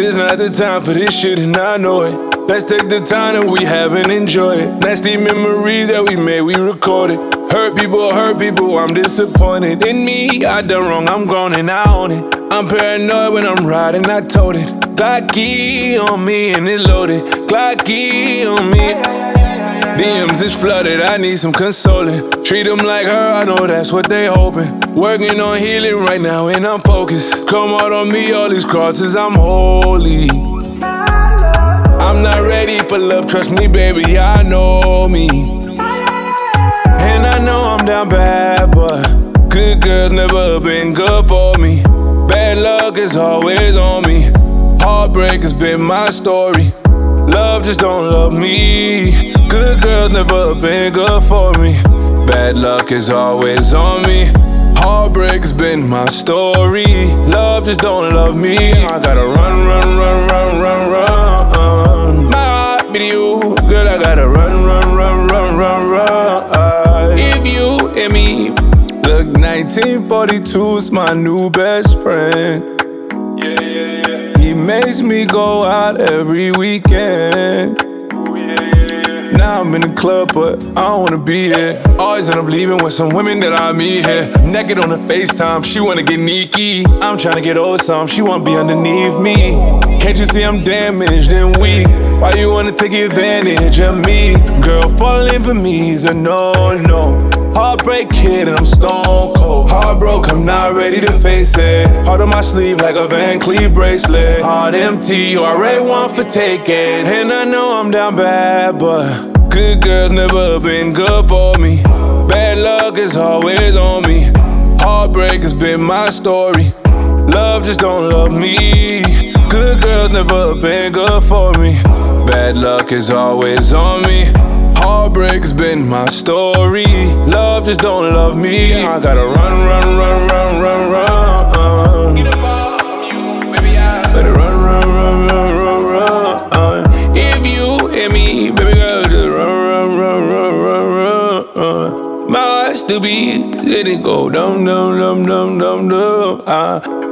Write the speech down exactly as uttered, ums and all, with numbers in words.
it's not the time for this shit and I know it. Let's take the time that we have and enjoy it. Nasty memories that we made, we recorded. Hurt people, hurt people, I'm disappointed in me. I done wrong, I'm grown and I own it. I'm paranoid when I'm riding, I told it. Glocky on me and it loaded. Glocky on me. D Ms is flooded, I need some consoling. Treat them like her, I know that's what they hoping. Working on healing right now and I'm focused. Come out on me, all these crosses, I'm holy. I'm not ready for love, trust me baby, I know me. And I know I'm down bad, but good girls never been good for me. Bad luck is always on me. Heartbreak has been my story. Love just don't love me. Good girls never been good for me. Bad luck is always on me. Heartbreak has been my story. Love just don't love me. I gotta run, run, run, run, run, run. My heart beat you, girl, I gotta run, run, run, run, run, run. If you and me, look, nineteen forty-two's my new best friend. Yeah, yeah, yeah. He makes me go out every weekend. Now I'm in the club, but I don't wanna be here. Always end up leaving with some women that I meet here. Naked on the FaceTime, she wanna get sneaky. I'm tryna get over some, she wanna be underneath me. Can't you see I'm damaged and weak? Why you wanna take advantage of me? Girl, falling for me is a no-no. Heartbreak kid and I'm stone cold. Heartbroke, I'm not ready to face it. Heart on my sleeve like a Van Cleef bracelet. Heart empty, you already want for taking. And I know I'm down bad, but good girls never been good for me. Bad luck is always on me. Heartbreak has been my story. Love just don't love me. Good girls never been good for me. Bad luck is always on me. Heartbreak has been my story. Love just don't love me. I gotta run, run, run, run, run, run. Better run, run, run, run, run, run. If you and me, baby girl, just run, run, run, run, run, run. My heart still beats, it go dum, dum, dum, dum, dum, dum.